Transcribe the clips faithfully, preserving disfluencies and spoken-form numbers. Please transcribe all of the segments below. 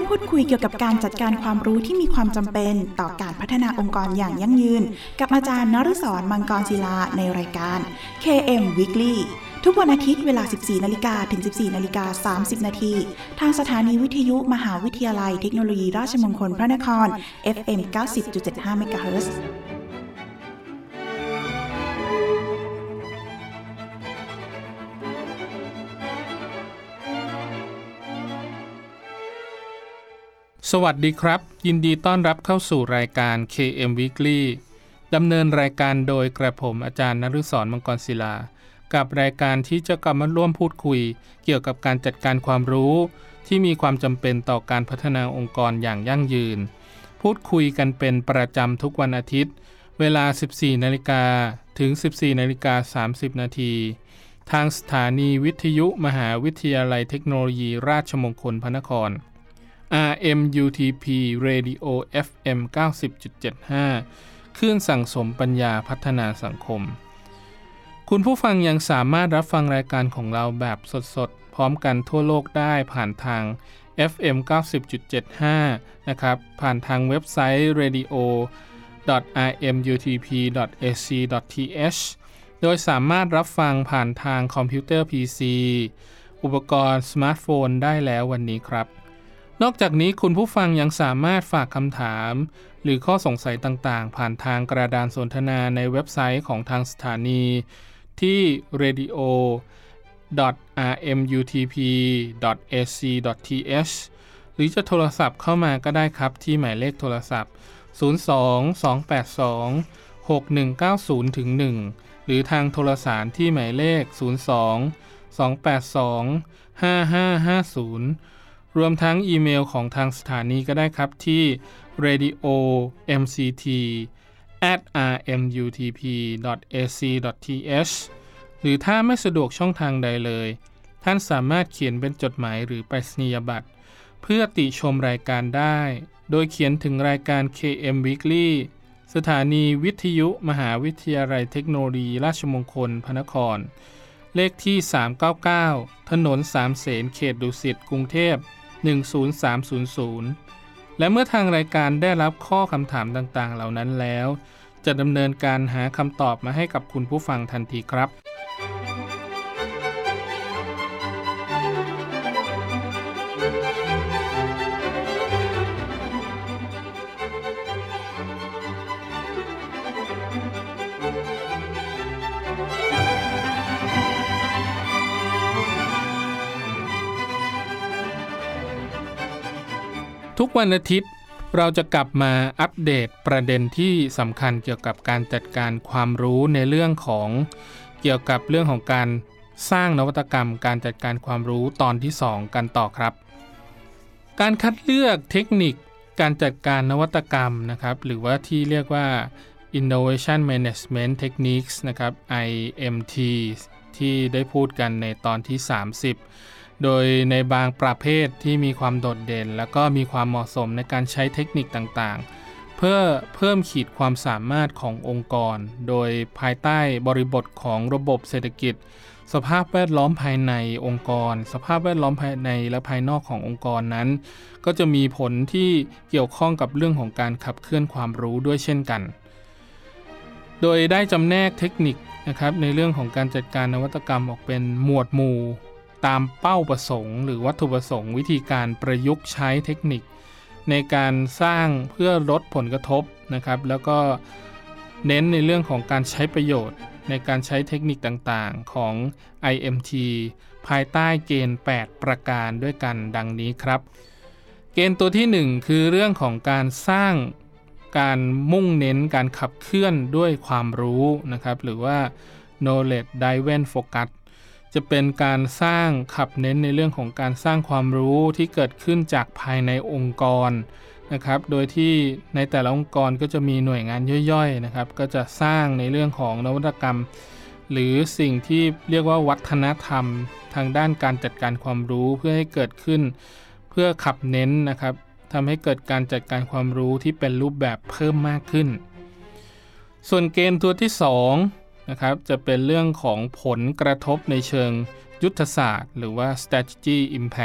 พูดคุยเกี่ยวกับการจัดการความรู้ที่มีความจำเป็นต่อการพัฒนาองค์กรอย่างยั่งยืนกับอาจารย์นฤศร มังกรศิลาในรายการ เค เอ็ม Weekly ทุกวันอาทิตย์เวลา สิบสี่นาฬิกา ถึง สิบสี่นาฬิกาสามสิบ นาทีทางสถานีวิทยุมหาวิทยาลัยเทคโนโลยีราชมงคลพระนคร เอฟ เอ็ม เก้าสิบจุดเจ็ดห้า เมกะเฮิรตซ์สวัสดีครับยินดีต้อนรับเข้าสู่รายการ เค เอ็ม Weekly ดำเนินรายการโดยกระผมอาจารย์นฤศร มังกรศิลากับรายการที่จะกลับมาร่วมพูดคุยเกี่ยวกับการจัดการความรู้ที่มีความจำเป็นต่อการพัฒนาองค์กรอย่างยั่งยืนพูดคุยกันเป็นประจำทุกวันอาทิตย์เวลา สิบสี่นาฬิกา ถึง สิบสี่นาฬิกาสามสิบ นาทีทางสถานีวิทยุมหาวิทยาลัยเทคโนโลยีราชมงคลพระนครอาร์ เอ็ม ยู ที พี Radio เอฟ เอ็ม เก้าสิบจุดเจ็ดห้า คลื่นสั่งสมปัญญาพัฒนาสังคมคุณผู้ฟังยังสามารถรับฟังรายการของเราแบบสดๆพร้อมกันทั่วโลกได้ผ่านทาง เอฟ เอ็ม เก้าสิบจุดเจ็ดห้า นะครับผ่านทางเว็บไซต์ radio ดอท อาร์ เอ็ม ยู ที พี ดอท เอ ซี ดอท ที เอช โดยสามารถรับฟังผ่านทางคอมพิวเตอร์ พี ซี อุปกรณ์สมาร์ทโฟนได้แล้ววันนี้ครับนอกจากนี้คุณผู้ฟังยังสามารถฝากคำถามหรือข้อสงสัยต่างๆผ่านทางกระดานสนทนาในเว็บไซต์ของทางสถานีที่ radio ดอท อาร์ เอ็ม ยู ที พี ดอท เอ ซี ดอท ที เอช หรือจะโทรศัพท์เข้ามาก็ได้ครับที่หมายเลขโทรศัพท์ ศูนย์ สอง สอง แปด สอง หก หนึ่ง เก้า ศูนย์ หนึ่ง หรือทางโทรสารที่หมายเลข ศูนย์ สอง สอง แปด สอง ห้า ห้า ห้า ศูนย์รวมทั้งอีเมลของทางสถานีก็ได้ครับที่ radio เอ็ม ซี ที แอท อาร์ เอ็ม ยู ที พี ดอท เอ ซี ดอท ที เอช หรือถ้าไม่สะดวกช่องทางใดเลยท่านสามารถเขียนเป็นจดหมายหรือไปรษณียบัตรเพื่อติชมรายการได้โดยเขียนถึงรายการ เค เอ็ม Weekly สถานีวิทยุมหาวิทยาลัยเทคโนโลยีราชมงคลพระนครเลขที่สามเก้าเก้าถนนสามเสนเขตดุสิตกรุงเทพหนึ่ง ศูนย์ สาม ศูนย์ ศูนย์และเมื่อทางรายการได้รับข้อคำถามต่างๆเหล่านั้นแล้วจะดำเนินการหาคำตอบมาให้กับคุณผู้ฟังทันทีครับทุกวันอาทิตย์เราจะกลับมาอัปเดตประเด็นที่สำคัญเกี่ยวกับการจัดการความรู้ในเรื่องของเกี่ยวกับเรื่องของการสร้างนวัตกรรมการจัดการความรู้ตอนที่สองกันต่อครับการคัดเลือกเทคนิคการจัดการนวัตกรรมนะครับหรือว่าที่เรียกว่า Innovation Management Techniques นะครับ ไอ เอ็ม ที ที่ได้พูดกันในตอนที่สามสิบโดยในบางประเภทที่มีความโดดเด่นและก็มีความเหมาะสมในการใช้เทคนิคต่างๆเพื่อเพิ่มขีดความสามารถขององค์กรโดยภายใต้บริบทของระบบเศรษฐกิจสภาพแวดล้อมภายในองค์กรสภาพแวดล้อมภายในและภายนอกขององค์กรนั้นก็จะมีผลที่เกี่ยวข้องกับเรื่องของการขับเคลื่อนความรู้ด้วยเช่นกันโดยได้จำแนกเทคนิคนะครับในเรื่องของการจัดการนวัตกรรมออกเป็นหมวดหมู่ตามเป้าประสงค์หรือวัตถุประสงค์วิธีการประยุกต์ใช้เทคนิคในการสร้างเพื่อลดผลกระทบนะครับแล้วก็เน้นในเรื่องของการใช้ประโยชน์ในการใช้เทคนิคต่างๆของ ไอ เอ็ม ที ภายใต้เกณฑ์แปดประการด้วยกันดังนี้ครับเกณฑ์ตัวที่หนึ่งคือเรื่องของการสร้างการมุ่งเน้นการขับเคลื่อนด้วยความรู้นะครับหรือว่า knowledge driven focusจะเป็นการสร้างขับเน้นในเรื่องของการสร้างความรู้ที่เกิดขึ้นจากภายในองค์กรนะครับโดยที่ในแต่ละองค์กรก็จะมีหน่วยงานย่อยๆนะครับก็จะสร้างในเรื่องของนวัตกรรมหรือสิ่งที่เรียกว่าวัฒนธรรมทางด้านการจัดการความรู้เพื่อให้เกิดขึ้นเพื่อขับเน้นนะครับทำให้เกิดการจัดการความรู้ที่เป็นรูปแบบเพิ่มมากขึ้นส่วนเกณฑ์ตัวที่สองนะครับจะเป็นเรื่องของผลกระทบในเชิงยุทธศาสตร์หรือว่า strategy impact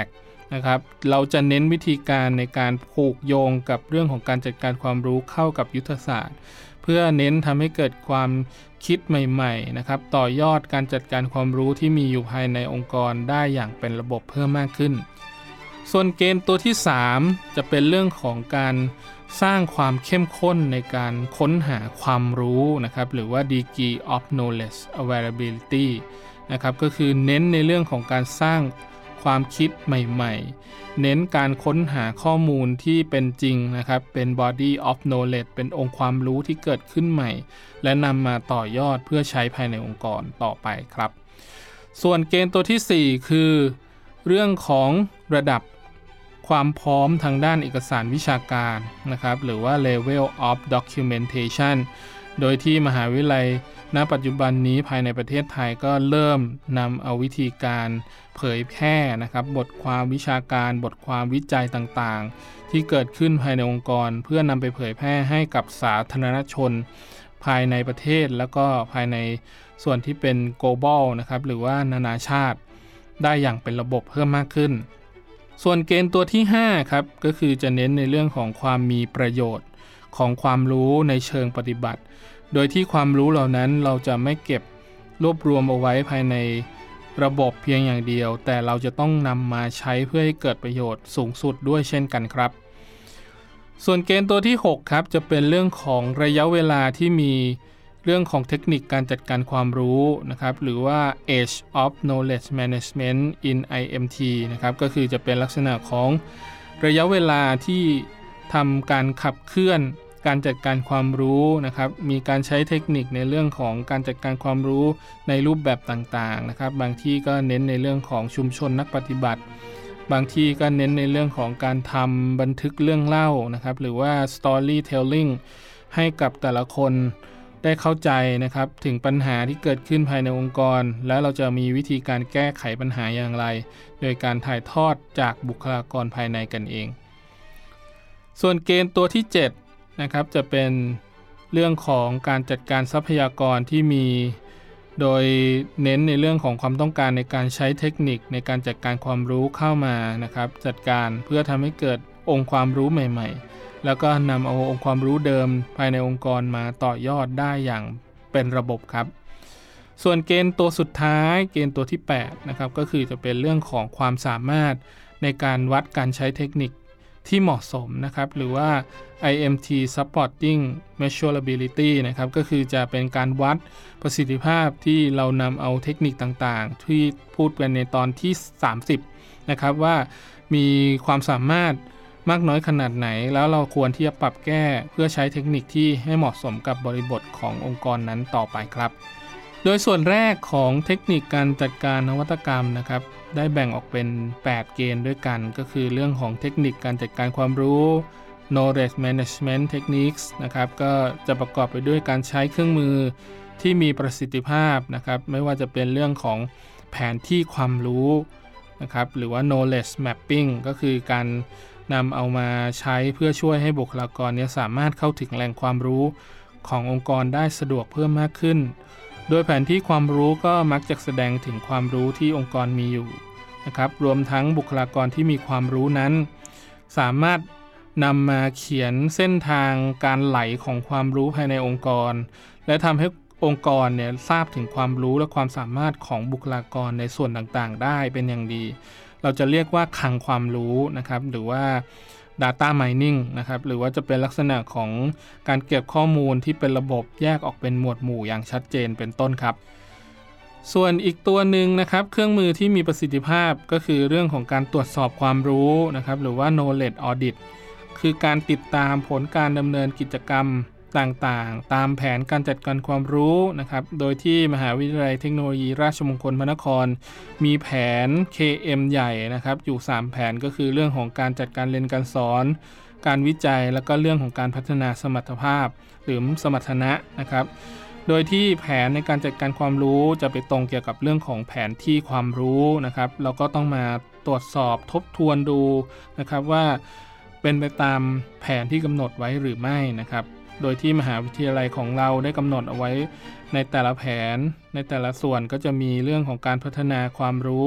นะครับเราจะเน้นวิธีการในการผูกโยงกับเรื่องของการจัดการความรู้เข้ากับยุทธศาสตร์เพื่อเน้นทำให้เกิดความคิดใหม่ๆนะครับต่อยอดการจัดการความรู้ที่มีอยู่ภายในองค์กรได้อย่างเป็นระบบเพิ่มมากขึ้นส่วนเกณฑ์ตัวที่สามจะเป็นเรื่องของการสร้างความเข้มข้นในการค้นหาความรู้นะครับหรือว่า degree of knowledge availability นะครับก็คือเน้นในเรื่องของการสร้างความคิดใหม่ๆเน้นการค้นหาข้อมูลที่เป็นจริงนะครับเป็น body of knowledge เป็นองค์ความรู้ที่เกิดขึ้นใหม่และนำมาต่อยอดเพื่อใช้ภายในองค์กรต่อไปครับส่วนเกณฑ์ตัวที่สี่คือเรื่องของระดับความพร้อมทางด้านเอกสารวิชาการนะครับหรือว่า level of documentation โดยที่มหาวิทยาลัยณปัจจุบันนี้ภายในประเทศไทยก็เริ่มนำเอาวิธีการเผยแพร่นะครับบทความวิชาการบทความวิจัยต่างๆที่เกิดขึ้นภายในองค์กรเพื่อนำไปเผยแพร่ให้กับสาธารณชนภายในประเทศแล้วก็ภายในส่วนที่เป็น global นะครับหรือว่านานาชาติได้อย่างเป็นระบบเพิ่มมากขึ้นส่วนเกณฑ์ตัวที่ห้าครับก็คือจะเน้นในเรื่องของความมีประโยชน์ของความรู้ในเชิงปฏิบัติโดยที่ความรู้เหล่านั้นเราจะไม่เก็บรวบรวมเอาไว้ภายในระบบเพียงอย่างเดียวแต่เราจะต้องนำมาใช้เพื่อให้เกิดประโยชน์สูงสุดด้วยเช่นกันครับส่วนเกณฑ์ตัวที่หกครับจะเป็นเรื่องของระยะเวลาที่มีเรื่องของเทคนิคการจัดการความรู้นะครับหรือว่า Age of Knowledge Management in ไอ เอ็ม ที นะครับก็คือจะเป็นลักษณะของระยะเวลาที่ทำการขับเคลื่อนการจัดการความรู้นะครับมีการใช้เทคนิคในเรื่องของการจัดการความรู้ในรูปแบบต่างๆนะครับบางที่ก็เน้นในเรื่องของชุมชนนักปฏิบัติบางที่ก็เน้นในเรื่องของการทำบันทึกเรื่องเล่านะครับหรือว่า storytelling ให้กับแต่ละคนได้เข้าใจนะครับถึงปัญหาที่เกิดขึ้นภายในองค์กรและเราจะมีวิธีการแก้ไขปัญหาอย่างไรโดยการถ่ายทอดจากบุคลากรภายในกันเองส่วนเกณฑ์ตัวที่เจ็ดนะครับจะเป็นเรื่องของการจัดการทรัพยากรที่มีโดยเน้นในเรื่องของความต้องการในการใช้เทคนิคในการจัดการความรู้เข้ามานะครับจัดการเพื่อทำให้เกิดองค์ความรู้ใหม่ๆแล้วก็นำเอาองค์ความรู้เดิมภายในองค์กรมาต่อยอดได้อย่างเป็นระบบครับส่วนเกณฑ์ตัวสุดท้ายเกณฑ์ตัวที่แปดนะครับก็คือจะเป็นเรื่องของความสามารถในการวัดการใช้เทคนิคที่เหมาะสมนะครับหรือว่า ไอ เอ็ม ที Supporting Measurability นะครับก็คือจะเป็นการวัดประสิทธิภาพที่เรานำเอาเทคนิคต่างๆที่พูดกันในตอนที่สามสิบนะครับว่ามีความสามารถมากน้อยขนาดไหนแล้วเราควรที่จะปรับแก้เพื่อใช้เทคนิคที่ให้เหมาะสมกับบริบทขององค์กรนั้นต่อไปครับโดยส่วนแรกของเทคนิคการจัดการนวัตกรรมนะครับได้แบ่งออกเป็นแปดเกณฑ์ด้วยกันก็คือเรื่องของเทคนิคการจัดการความรู้ knowledge management techniques นะครับก็จะประกอบไปด้วยการใช้เครื่องมือที่มีประสิทธิภาพนะครับไม่ว่าจะเป็นเรื่องของแผนที่ความรู้นะครับหรือว่า knowledge mapping ก็คือการนำเอามาใช้เพื่อช่วยให้บุคลากรนี้สามารถเข้าถึงแหล่งความรู้ขององค์กรได้สะดวกเพิ่มมากขึ้นโดยแผนที่ความรู้ก็มักจะแสดงถึงความรู้ที่องค์กรมีอยู่นะครับรวมทั้งบุคลากรที่มีความรู้นั้นสามารถนำมาเขียนเส้นทางการไหลของความรู้ภายในองค์กรและทำให้องค์กรเนี่ยทราบถึงความรู้และความสามารถของบุคลากรในส่วนต่างๆได้เป็นอย่างดีเราจะเรียกว่าคลังความรู้นะครับหรือว่า data mining นะครับหรือว่าจะเป็นลักษณะของการเก็บข้อมูลที่เป็นระบบแยกออกเป็นหมวดหมู่อย่างชัดเจนเป็นต้นครับส่วนอีกตัวหนึ่งนะครับเครื่องมือที่มีประสิทธิภาพก็คือเรื่องของการตรวจสอบความรู้นะครับหรือว่า knowledge audit คือการติดตามผลการดำเนินกิจกรรมต่างๆตามแผนการจัดการความรู้นะครับโดยที่มหาวิทยาลัยเทคโนโลยีราชมงคลพระนครมีแผน เค เอ็ม ใหญ่นะครับอยู่สามแผนก็คือเรื่องของการจัดการเรียนการสอนการวิจัยแล้วก็เรื่องของการพัฒนาสมรรถภาพหรือสมรรถนะนะครับโดยที่แผนในการจัดการความรู้จะไปตรงเกี่ยวกับเรื่องของแผนที่ความรู้นะครับเราก็ต้องมาตรวจสอบทบทวนดูนะครับว่าเป็นไปตามแผนที่กำหนดไว้หรือไม่นะครับโดยที่มหาวิทยาลัยของเราได้กำหนดเอาไว้ในแต่ละแผนในแต่ละส่วนก็จะมีเรื่องของการพัฒนาความรู้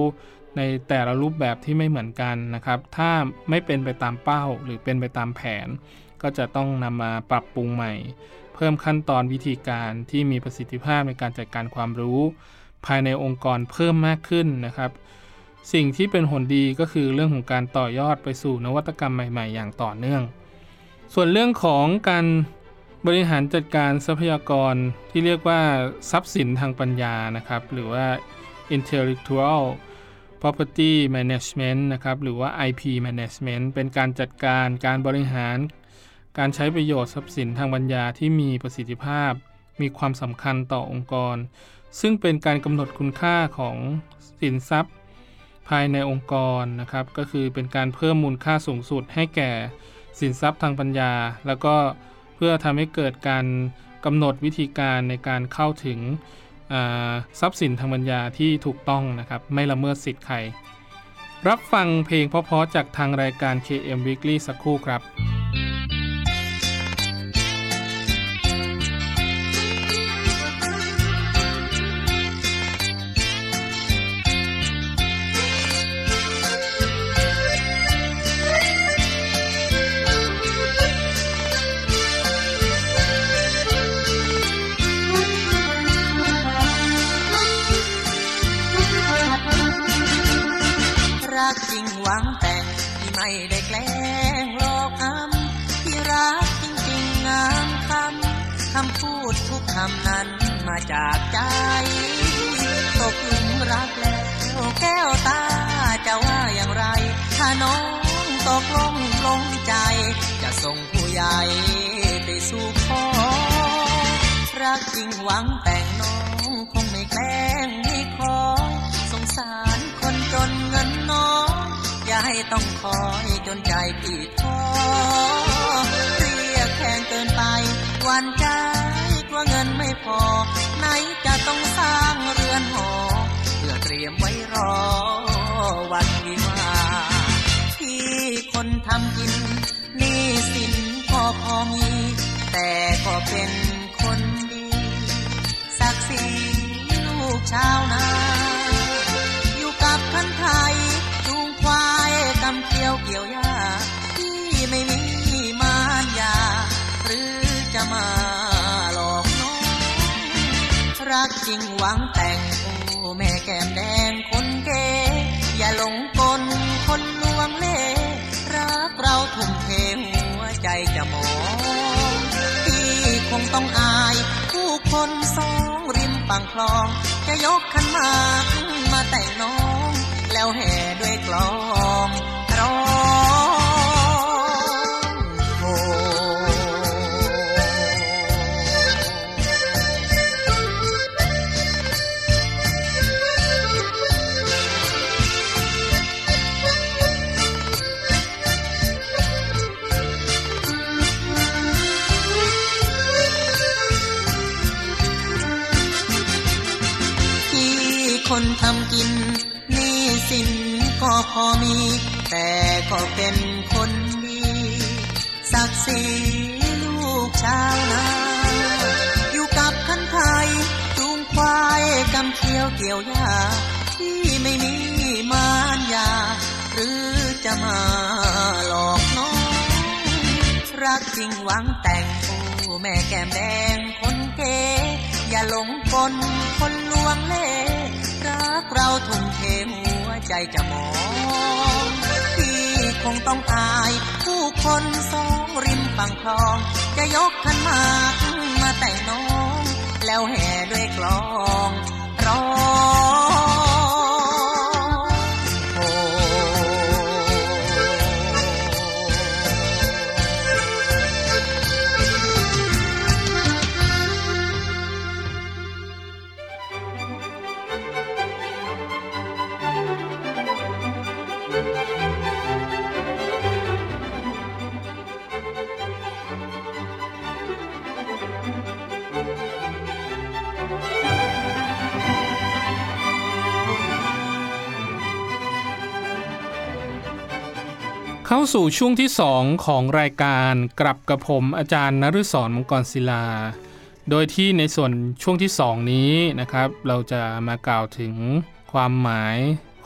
ในแต่ละรูปแบบที่ไม่เหมือนกันนะครับถ้าไม่เป็นไปตามเป้าหรือเป็นไปตามแผนก็จะต้องนำมาปรับปรุงใหม่เพิ่มขั้นตอนวิธีการที่มีประสิทธิภาพในการจัดการความรู้ภายในองค์กรเพิ่มมากขึ้นนะครับสิ่งที่เป็นผลดีก็คือเรื่องของการต่อยอดไปสู่นวัตกรรมใหม่ๆอย่างต่อเนื่องส่วนเรื่องของการบริหารจัดการทรัพยากรที่เรียกว่าทรัพย์สินทางปัญญานะครับหรือว่า intellectual property management นะครับหรือว่า ไอ พี management เป็นการจัดการการบริหารการใช้ประโยชน์ทรัพย์สินทางปัญญาที่มีประสิทธิภาพมีความสำคัญต่อองค์กรซึ่งเป็นการกำหนดคุณค่าของสินทรัพย์ภายในองค์กรนะครับก็คือเป็นการเพิ่มมูลค่าสูงสุดให้แก่สินทรัพย์ทางปัญญาแล้วก็เพื่อทำให้เกิดการกำหนดวิธีการในการเข้าถึงทรัพย์สินทางปัญญาที่ถูกต้องนะครับไม่ละเมิดสิทธิ์ใครรับฟังเพลงเพราะๆจากทางรายการ เค เอ็ม Weekly สักครู่ครับรักจริงหวังแต่งที่ไม่ได้แกล้งหลอกอำที่รักจริงๆงามคำคำพูดทุกคำนั้นมาจากใจตกหลุมรักแล้วแก้วตาจะว่าอย่างไรถ้าน้องตกลงลงใจจะส่งผู้ใหญ่ไปสู่ขอรักจริงหวังแต่งน้องคงไม่แกล้งไม่ขอสงสารคนจนเงินน้อยอย่าให้ต้องคอยจนใจพี่ท้อเรียกแพงเกินไปหวั่นใจกลัวเงินไม่พอไหนจะต้องสร้างเรือนหอเพื่อเตรียมไว้รอวันวิวาที่คนทำกินหนี้สินก็พอมีแต่ก็เป็นคนดีศักดิ์ศรีลูกชาวนาอยู่กับคันไทยจูงควายกำเกี่ยวเกี่ยวหญ้าที่ไม่มีมารยาหรือจะมาหลอกน้องรักจริงหวังแต่งโอ้แม่แก้มแดงคนเก๋อย่าหลงกลคนลวงเล่รักเราทุ่มเทหัวใจจะมองที่คงต้องอายผู้คนสองริมฝั่งคลองจะยกขันหมากมาแต่งน้องแล้วแห่ด้วยกลองร้องโหคนทำกินหนี้สินก็พอมีแต่ก็เป็นคนดีศักดิ์ศรีลูกชาวนาอยู่กับคันไทยจูงควายกำเขียวเกี่ยวหญ้าที่ไม่มีมารยาหรือจะมาหลอกน้องรักจริงหวังแต่งโอ้แม่แก้มแดงคนเก๋อย่าหลงกลคนลวงเล่รักเราทุ่มเทหัวใจจะมองที่คงต้องอายผู้คนสองริมฝั่งคลองจะยกขันหมากมาแต่งน้องแล้วแห่ด้วยกลองร้องโหเข้าสู่ช่วงที่สองของรายการกลับกับผมอาจารย์นฤศร มังกรศิลาโดยที่ในส่วนช่วงที่สองนี้นะครับเราจะมากล่าวถึงความหมาย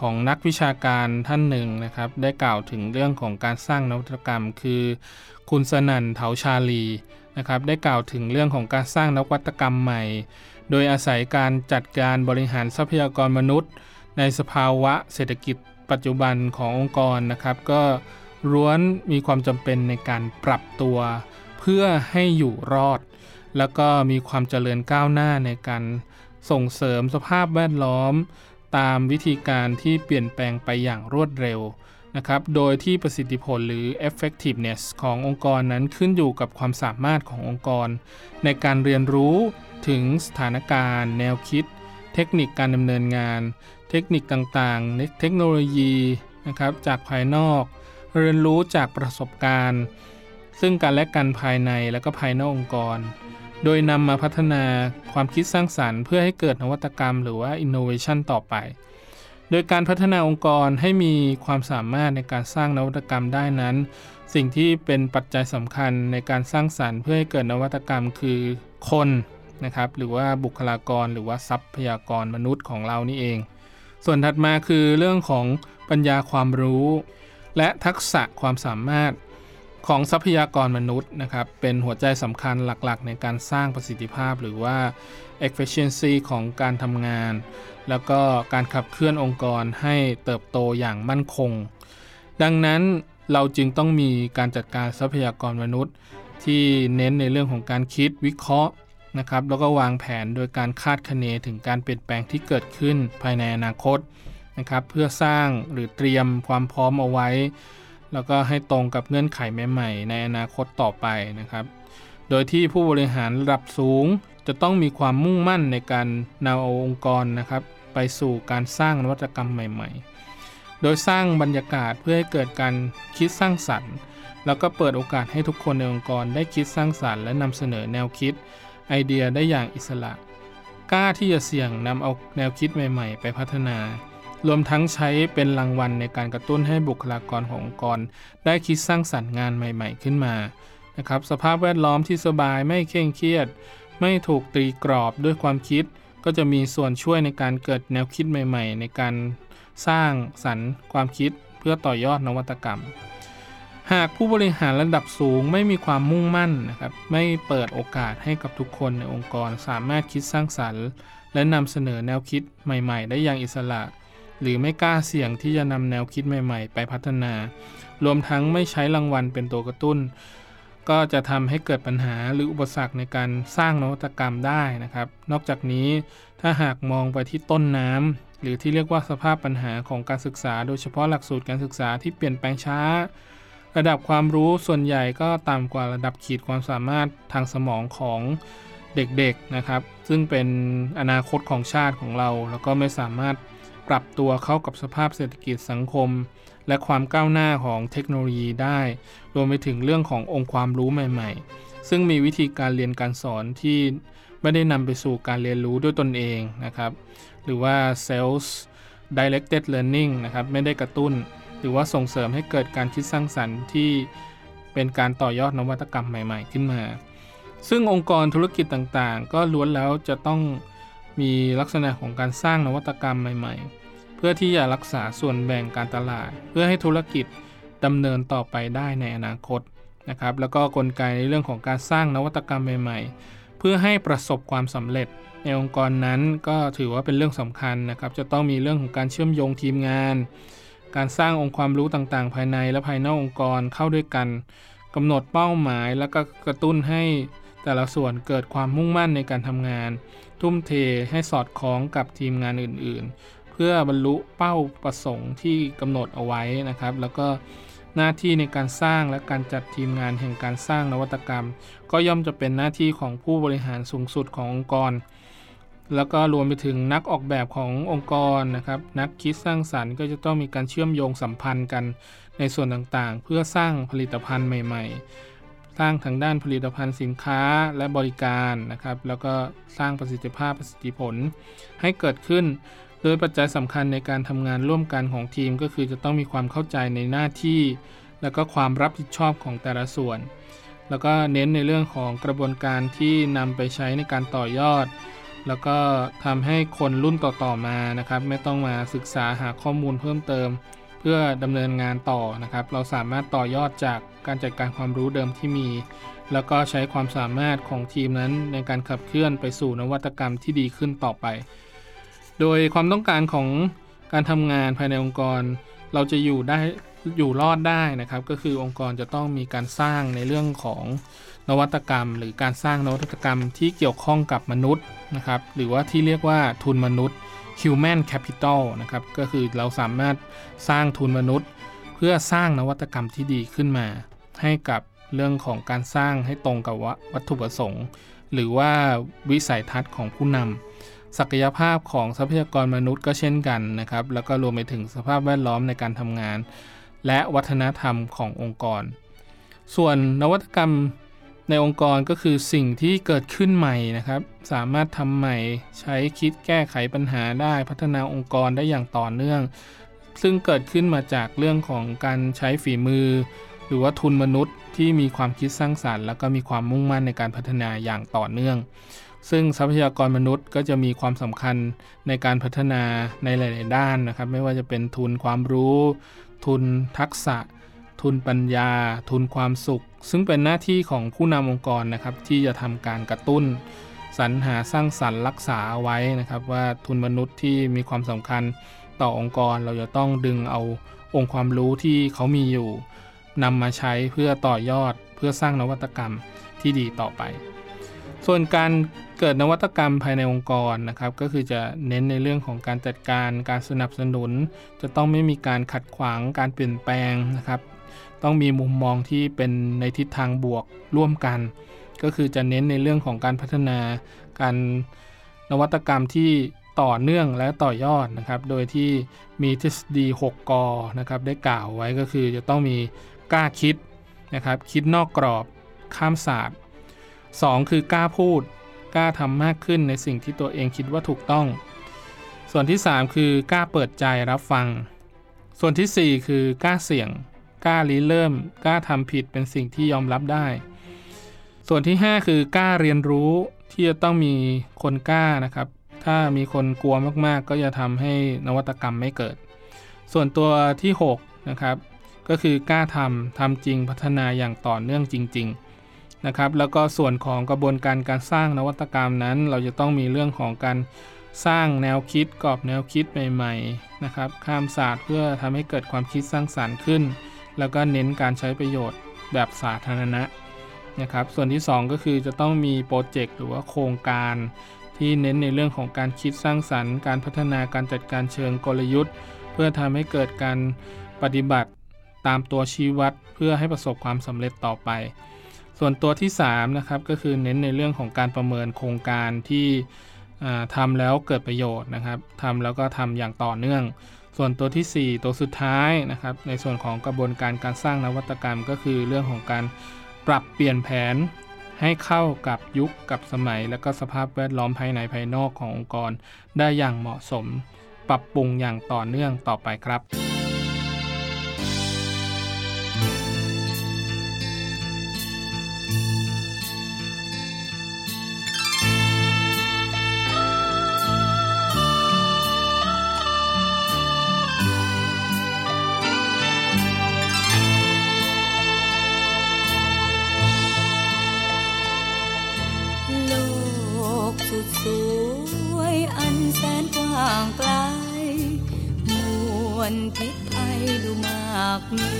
ของนักวิชาการท่านหนึ่งนะครับได้กล่าวถึงเรื่องของการสร้างนวัตกรรมคือคุณสนั่นเถาชาลีนะครับได้กล่าวถึงเรื่องของการสร้างนวัตกรรมใหม่โดยอาศัยการจัดการบริหารทรัพยากรมนุษย์ในสภาวะเศรษฐกิจปัจจุบันขององค์กรนะครับก็ล้วนมีความจำเป็นในการปรับตัวเพื่อให้อยู่รอดแล้วก็มีความเจริญก้าวหน้าในการส่งเสริมสภาพแวดล้อมตามวิธีการที่เปลี่ยนแปลงไปอย่างรวดเร็วนะครับโดยที่ประสิทธิผลหรือ effectiveness ขององค์กรนั้นขึ้นอยู่กับความสามารถขององค์กรในการเรียนรู้ถึงสถานการณ์แนวคิดเทคนิคการดำเนินงานเทคนิคต่างๆเทคโนโลยีนะครับจากภายนอกเรียนรู้จากประสบการณ์ซึ่งกันและกันภายในและก็ภายนอกองค์กรโดยนำมาพัฒนาความคิดสร้างสรรค์เพื่อให้เกิดนวัตกรรมหรือว่า innovation ต่อไปโดยการพัฒนาองค์กรให้มีความสามารถในการสร้างนวัตกรรมได้นั้นสิ่งที่เป็นปัจจัยสำคัญในการสร้างสรรค์เพื่อให้เกิดนวัตกรรมคือคนนะครับหรือว่าบุคลากรหรือว่าทรัพยากรมนุษย์ของเรานี่เองส่วนถัดมาคือเรื่องของปัญญาความรู้และทักษะความสามารถของทรัพยากรมนุษย์นะครับเป็นหัวใจสำคัญหลักๆในการสร้างประสิทธิภาพหรือว่า efficiency ของการทำงานแล้วก็การขับเคลื่อนองค์กรให้เติบโตอย่างมั่นคงดังนั้นเราจึงต้องมีการจัดการทรัพยากรมนุษย์ที่เน้นในเรื่องของการคิดวิเคราะห์นะครับแล้วก็วางแผนโดยการคาดคะเนถึงการเปลี่ยนแปลงที่เกิดขึ้นภายในอนาคตนะครับเพื่อสร้างหรือเตรียมความพร้อมเอาไว้แล้วก็ให้ตรงกับเงื่อนไขใหม่ๆในอนาคตต่อไปนะครับโดยที่ผู้บริหารระดับสูงจะต้องมีความมุ่งมั่นในการนำเอาองค์กรนะครับไปสู่การสร้างนวัตกรรมใหม่ๆโดยสร้างบรรยากาศเพื่อให้เกิดการคิดสร้างสรรค์แล้วก็เปิดโอกาสให้ทุกคนในองค์กรได้คิดสร้างสรรค์และนำเสนอแนวคิดไอเดียได้อย่างอิสระกล้าที่จะเสี่ยงนำเอาแนวคิดใหม่ๆไปพัฒนารวมทั้งใช้เป็นรางวัลในการกระตุ้นให้บุคลากรขององค์กรได้คิดสร้างสรรค์งานใหม่ๆขึ้นมานะครับสภาพแวดล้อมที่สบายไม่เคร่งเครียดไม่ถูกตีกรอบด้วยความคิดก็จะมีส่วนช่วยในการเกิดแนวคิดใหม่ๆในการสร้างสรรค์ความคิดเพื่อต่อยอดนวัตกรรมหากผู้บริหารระดับสูงไม่มีความมุ่งมั่นนะครับไม่เปิดโอกาสให้กับทุกคนในองค์กรสามารถคิดสร้างสรรค์และนำเสนอแนวคิดใหม่ๆได้อย่างอิสระหรือไม่กล้าเสี่ยงที่จะนำแนวคิดใหม่ๆไปพัฒนารวมทั้งไม่ใช้รางวัลเป็นตัวกระตุ้นก็จะทำให้เกิดปัญหาหรืออุปสรรคในการสร้างนวัตกรรมได้นะครับนอกจากนี้ถ้าหากมองไปที่ต้นน้ำหรือที่เรียกว่าสภาพปัญหาของการศึกษาโดยเฉพาะหลักสูตรการศึกษาที่เปลี่ยนแปลงช้าระดับความรู้ส่วนใหญ่ก็ต่ำกว่าระดับขีดความสามารถทางสมองของเด็กๆนะครับซึ่งเป็นอนาคตของชาติของเราแล้วก็ไม่สามารถปรับตัวเข้ากับสภาพเศรษฐกิจสังคมและความก้าวหน้าของเทคโนโลยีได้รวมไปถึงเรื่องขององค์ความรู้ใหม่ๆซึ่งมีวิธีการเรียนการสอนที่ไม่ได้นำไปสู่การเรียนรู้ด้วยตนเองนะครับหรือว่า self directed learning นะครับไม่ได้กระตุ้นหรือว่าส่งเสริมให้เกิดการคิดสร้างสรรค์ที่เป็นการต่อยอดนวัตกรรมใหม่ๆขึ้นมาซึ่งองค์กรธุรกิจต่างๆก็ล้วนแล้วจะต้องมีลักษณะของการสร้างนวัตกรรมใหม่ๆเพื่อที่จะรักษาส่วนแบ่งการตลาดเพื่อให้ธุรกิจดำเนินต่อไปได้ในอนาคตนะครับแล้วก็กลไกในเรื่องของการสร้างนวัตกรรมใหม่ๆเพื่อให้ประสบความสำเร็จในองค์กรนั้นก็ถือว่าเป็นเรื่องสำคัญนะครับจะต้องมีเรื่องของการเชื่อมโยงทีมงานการสร้างองค์ความรู้ต่างๆภายในและภายนอกองค์กรเข้าด้วยกันกำหนดเป้าหมายแล้วก็กระตุ้นให้แต่ละส่วนเกิดความมุ่งมั่นในการทำงานทุ่มเทให้สอดคล้องกับทีมงานอื่นๆเพื่อบรรลุเป้าประสงค์ที่กำหนดเอาไว้นะครับแล้วก็หน้าที่ในการสร้างและการจัดทีมงานแห่งการสร้างนวัตกรรมก็ย่อมจะเป็นหน้าที่ของผู้บริหารสูงสุดขององค์กรแล้วก็รวมไปถึงนักออกแบบขององค์กรนะครับนักคิดสร้างสรรค์ก็จะต้องมีการเชื่อมโยงสัมพันธ์กันในส่วนต่างๆเพื่อสร้างผลิตภัณฑ์ใหม่ๆสร้างทางด้านผลิตภัณฑ์สินค้าและบริการนะครับแล้วก็สร้างประสิทธิภาพประสิทธิผลให้เกิดขึ้นโดยปัจจัยสำคัญในการทำงานร่วมกันของทีมก็คือจะต้องมีความเข้าใจในหน้าที่แล้วก็ความรับผิดชอบของแต่ละส่วนแล้วก็เน้นในเรื่องของกระบวนการที่นำไปใช้ในการต่อยอดแล้วก็ทำให้คนรุ่นต่อๆมานะครับไม่ต้องมาศึกษาหาข้อมูลเพิ่มเติมเพื่อดำเนินงานต่อนะครับเราสามารถต่อยอดจากการจัดการความรู้เดิมที่มีแล้วก็ใช้ความสามารถของทีมนั้นในการขับเคลื่อนไปสู่นวัตกรรมที่ดีขึ้นต่อไปโดยความต้องการของการทำงานภายในองค์กรเราจะอยู่ได้อยู่รอดได้นะครับก็คือองค์กรจะต้องมีการสร้างในเรื่องของนวัตกรรมหรือการสร้างนวัตกรรมที่เกี่ยวข้องกับมนุษย์นะครับหรือว่าที่เรียกว่าทุนมนุษย์ Human Capital นะครับก็คือเราสามารถสร้างทุนมนุษย์เพื่อสร้างนวัตกรรมที่ดีขึ้นมาให้กับเรื่องของการสร้างให้ตรงกับวัตถุประสงค์หรือว่าวิสัยทัศน์ของผู้นำศักยภาพของทรัพยากรมนุษย์ก็เช่นกันนะครับแล้วก็รวมไปถึงสภาพแวดล้อมในการทำงานและวัฒนธรรมขององค์กรส่วนนวัตกรรมในองค์กรก็คือสิ่งที่เกิดขึ้นใหม่นะครับสามารถทำใหม่ใช้คิดแก้ไขปัญหาได้พัฒนาองค์กรได้อย่างต่อเนื่องซึ่งเกิดขึ้นมาจากเรื่องของการใช้ฝีมือหรือว่าทุนมนุษย์ที่มีความคิดสร้างสรรค์แล้วก็มีความมุ่งมั่นในการพัฒนาอย่างต่อเนื่องซึ่งทรัพยากรมนุษย์ก็จะมีความสำคัญในการพัฒนาในหลายๆด้านนะครับไม่ว่าจะเป็นทุนความรู้ทุนทักษะทุนปัญญาทุนความสุขซึ่งเป็นหน้าที่ของผู้นำองค์กรนะครับที่จะทำการกระตุ้นสรรหาสร้างสรรค์รักษาเอาไว้นะครับว่าทุนมนุษย์ที่มีความสำคัญต่อองค์กรเราจะต้องดึงเอาองค์ความรู้ที่เขามีอยู่นำมาใช้เพื่อต่อยอดเพื่อสร้างนวัตกรรมที่ดีต่อไปส่วนการเกิดนวัตกรรมภายในองค์กรนะครับก็คือจะเน้นในเรื่องของการจัดการการสนับสนุนจะต้องไม่มีการขัดขวางการเปลี่ยนแปลงนะครับต้องมีมุมมองที่เป็นในทิศทางบวกร่วมกันก็คือจะเน้นในเรื่องของการพัฒนาการนวัตกรรมที่ต่อเนื่องและต่อยอดนะครับโดยที่มีทฤษฎีหกกนะครับได้กล่าวไว้ก็คือจะต้องมีกล้าคิดนะครับคิดนอกกรอบข้ามศาสตร์สองคือกล้าพูดกล้าทำมากขึ้นในสิ่งที่ตัวเองคิดว่าถูกต้องส่วนที่สามคือกล้าเปิดใจรับฟังส่วนที่สี่คือกล้าเสี่ยงกล้าริเริ่มกล้าทำผิดเป็นสิ่งที่ยอมรับได้ส่วนที่ห้าคือกล้าเรียนรู้ที่จะต้องมีคนกล้านะครับถ้ามีคนกลัวมากๆก็จะทำให้นวัตกรรมไม่เกิดส่วนตัวที่หกนะครับก็คือกล้าทำทำจริงพัฒนาอย่างต่อเนื่องจริงๆนะครับแล้วก็ส่วนของกระบวนการการสร้างนวัตกรรมนั้นเราจะต้องมีเรื่องของการสร้างแนวคิดกรอบแนวคิดใหม่ๆนะครับข้ามศาสตร์เพื่อทำให้เกิดความคิดสร้างสรรค์ขึ้นแล้วก็เน้นการใช้ประโยชน์แบบสาธารณะนะครับส่วนที่สองก็คือจะต้องมีโปรเจกต์หรือว่าโครงการที่เน้นในเรื่องของการคิดสร้างสรรค์การพัฒนาการจัดการเชิงกลยุทธ์เพื่อทำให้เกิดการปฏิบัติตามตัวชี้วัดเพื่อให้ประสบความสำเร็จต่อไปส่วนตัวที่สามนะครับก็คือเน้นในเรื่องของการประเมินโครงการที่ทำแล้วเกิดประโยชน์นะครับทำแล้วก็ทำอย่างต่อเนื่องส่วนตัวที่สี่ตัวสุดท้ายนะครับในส่วนของกระบวนการการสร้างนวัตกรรมก็คือเรื่องของการปรับเปลี่ยนแผนให้เข้ากับยุคกับสมัยและก็สภาพแวดล้อมภายในภายนอกขององค์กรได้อย่างเหมาะสมปรับปรุงอย่างต่อเนื่องต่อไปครับสวยอันแสนกว้างไกลมวลพิษภัยดูมากมี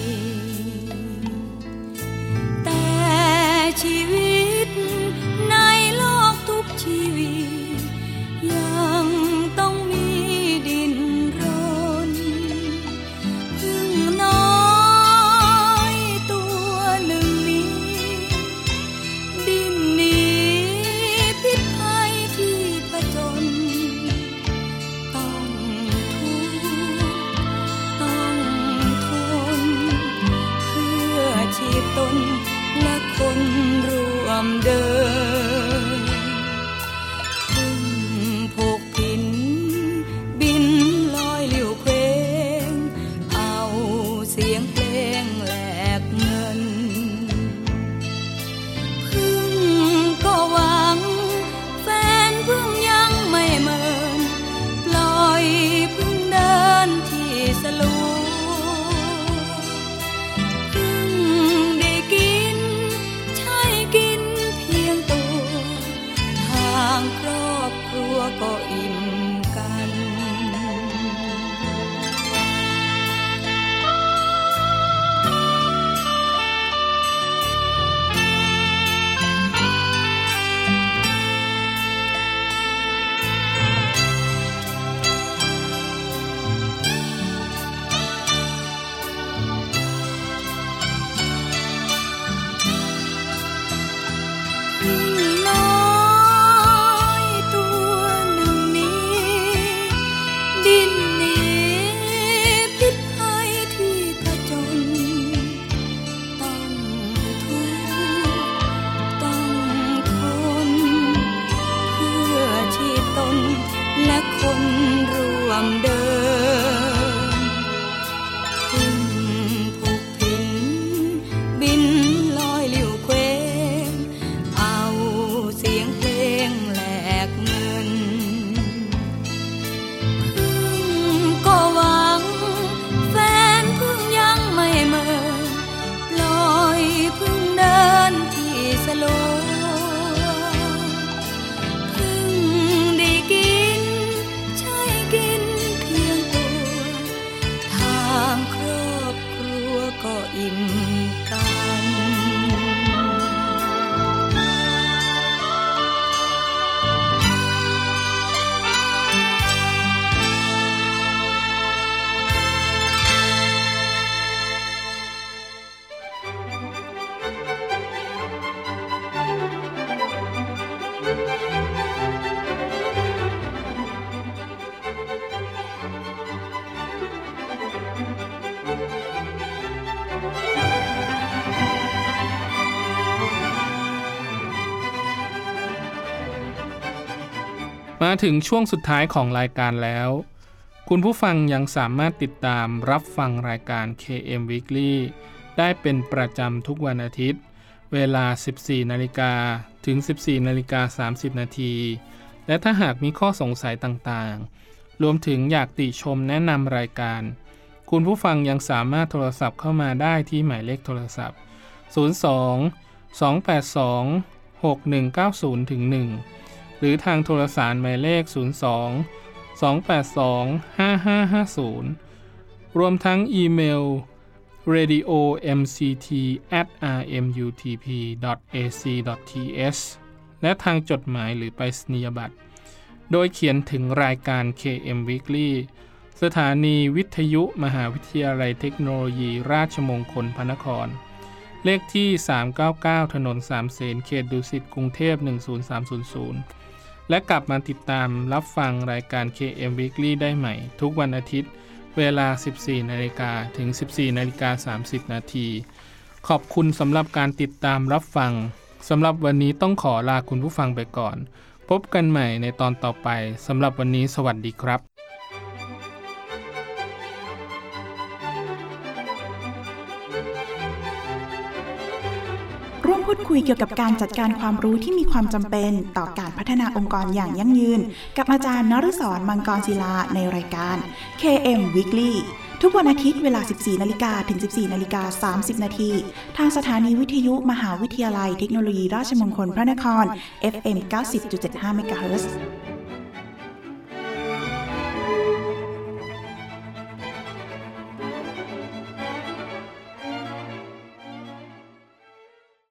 แต่ชีวิตในโลกทุกชีวิตยังต้องมีดินรนพึ่งน้อยตัวหนึ่งนี้ดินนี้พิษภัยที่ผจญต้องทุกข์ต้องทนร่วมเดินพึ่งผูกพินบินลอยลิ่วเคว้งเอาเสียงเพลงแลกเงินพึ่งก็หวังแฟนพึ่งยังไม่เมินปล่อยพึ่งเดินที่สโลอิ่มกันมาถึงช่วงสุดท้ายของรายการแล้วคุณผู้ฟังยังสามารถติดตามรับฟังรายการ เค เอ็ม Weekly ได้เป็นประจำทุกวันอาทิตย์เวลา สิบสี่นาฬิกา ถึง สิบสี่นาฬิกาสามสิบนาที และถ้าหากมีข้อสงสัยต่างๆรวมถึงอยากติชมแนะนำรายการคุณผู้ฟังยังสามารถโทรศัพท์เข้ามาได้ที่หมายเลขโทรศัพท์ศูนย์ สอง สอง แปด สอง หก หนึ่ง เก้า ศูนย์ ถึง หนึ่งหรือทางโทรสารหมายเลขศูนย์ สอง สอง แปด สอง ห้า ห้า ห้า ศูนย์รวมทั้งอีเมล เรดิโอ เอ็ม ซี ที แอท อาร์ เอ็ม ยู ที พี ดอท เอ ซี ดอท ที เอช และทางจดหมายหรือไปรษณียบัตรโดยเขียนถึงรายการ เค เอ็ม Weekly สถานีวิทยุมหาวิทยาลัยเทคโนโลยีราชมงคลพระนครเลขที่สามเก้าเก้าถนนสามเสนเขตดุสิตกรุงเทพหนึ่งศูนย์สามศูนย์ศูนย์และกลับมาติดตามรับฟังรายการ เค เอ็ม Weekly ได้ใหม่ทุกวันอาทิตย์เวลา สิบสี่นาฬิกา ถึง สิบสี่นาฬิกาสามสิบนาทีขอบคุณสำหรับการติดตามรับฟังสำหรับวันนี้ต้องขอลาคุณผู้ฟังไปก่อนพบกันใหม่ในตอนต่อไปสำหรับวันนี้สวัสดีครับร่วมพูดคุยเกี่ยวกับการจัดการความรู้ที่มีความจำเป็นต่อการพัฒนาองค์กรอย่างยั่งยืนกับอาจารย์นฤศร มังกรศิลาในรายการ เค เอ็ม Weekly ทุกวันอาทิตย์เวลา สิบสี่นาฬิกา ถึง สิบสี่นาฬิกาสามสิบนาทีทางสถานีวิทยุมหาวิทยาลัยเทคโนโลยีราชมงคลพระนคร เอฟ เอ็ม เก้าสิบจุดเจ็ดห้า เมกะเฮิรตซ์